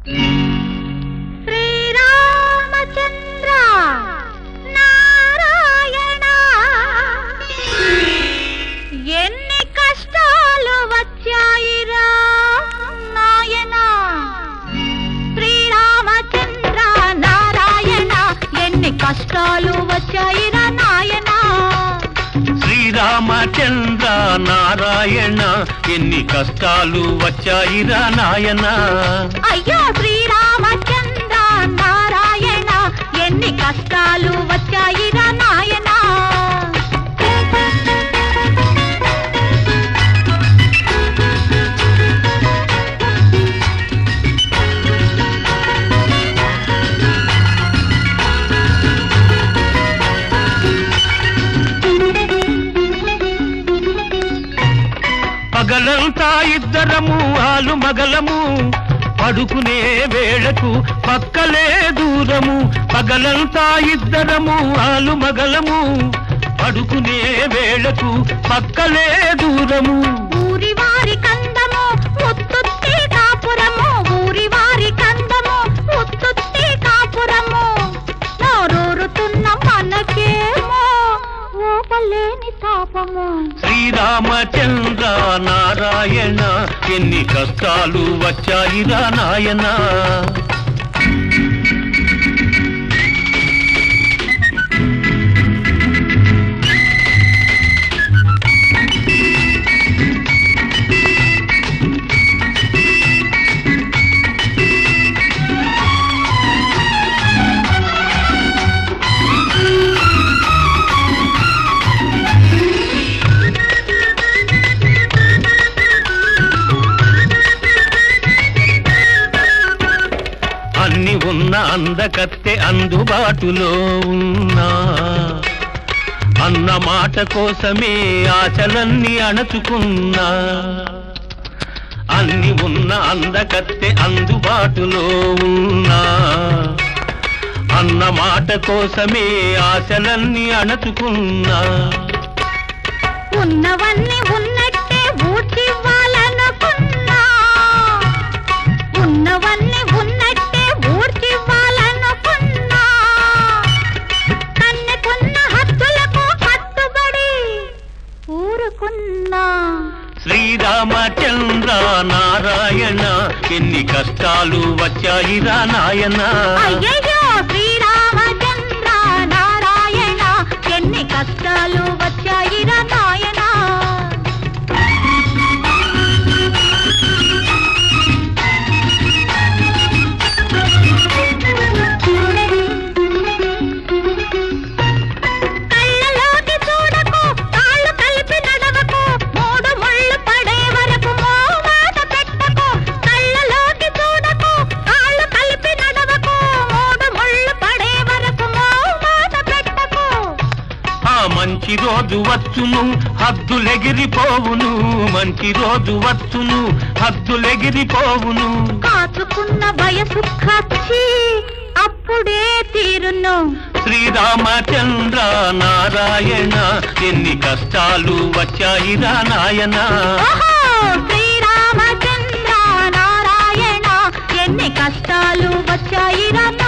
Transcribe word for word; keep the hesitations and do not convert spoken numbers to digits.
శ్రీరామచంద్ర నారాయణ ఎన్ని కష్టాలు వచ్చాయిరా నాయన. శ్రీరామచంద్ర నారాయణ ఎన్ని కష్టాలు వచ్చాయిరా నాయన. శ్రీరామచంద్ర నారాయణ ఎన్ని కష్టాలు వచ్చాయిరా నాయన. అయ్యో శ్రీరామచంద్ర నారాయణ ఎన్ని కష్టాలు వచ్చాయిరా నాయన. పగలంతా ఇద్దరము ఆలు మగలము పడుకునే వేళకు పక్కలే దూరము. పగలంతా ఇద్దరము ఆలు మగలము పడుకునే వేళకు పక్కలే దూరము. ఊరి వారి కందము ముత్తుత్తి కాపురము, ఊరి వారి కందము ముత్తుత్తి కాపురము. నోరూరుతున్న మనకేమో ఓపలేని తాపము. శ్రీరామచంద్ర నారాయణ ఎన్ని కష్టాలు వచ్చాయిరా నాయన. అన్ని ఉన్న అందకత్తె అందుబాటులో ఉన్నా అన్న మాట కోసమే ఆశలన్నీ అణచుకున్నా. అన్ని ఉన్న అందకత్తె అందుబాటులో ఉన్నా అన్న మాట కోసమే ఆశలన్నీ అణచుకున్నా. ఉన్నవన్నీ ఉన్నట్టే ఊడ్చివ్వాలనుకున్నా, ఉన్నవన్నీ ఉన్నట్టే ఊడ్చివ్వాలనుకున్నా. కన్నెకున్న హద్దులకు కట్టుబడి ఊరుకున్నా. శ్రీరామచంద్ర నారాయణ ఎన్ని కష్టాలు వచ్చాయిరా నాయన. అయ్యయ్యో శ్రీరామచంద్ర నారాయణ ఎన్ని కష్టాలు వచ్చాయిరా నాయన. కళ్ళలోకి చూడకు, కాళ్ళు కలిపి నడవకు, మూడు ముళ్ళు పడే వరకు మోమాట పెట్టకు. కళ్ళలోకి చూడకు, కాళ్ళు కలిపి నడవకు, మూడు ముళ్ళు పడే వరకు మోమాట పెట్టకు. ఆ మంచి రోజు వచ్చును హద్దులెగిరిపోవును, మంచి రోజు వచ్చును హద్దులెగిరిపోవును. కాచుకున్న వయసు ఖర్చి అప్పుడే తీరును. శ్రీరామచంద్ర నారాయణ ఎన్ని కష్టాలు వచ్చాయిరా నాయన. ఓహో శ్రీరామచంద్ర నారాయణ ఎన్ని కష్టాలు వచ్చాయిరా.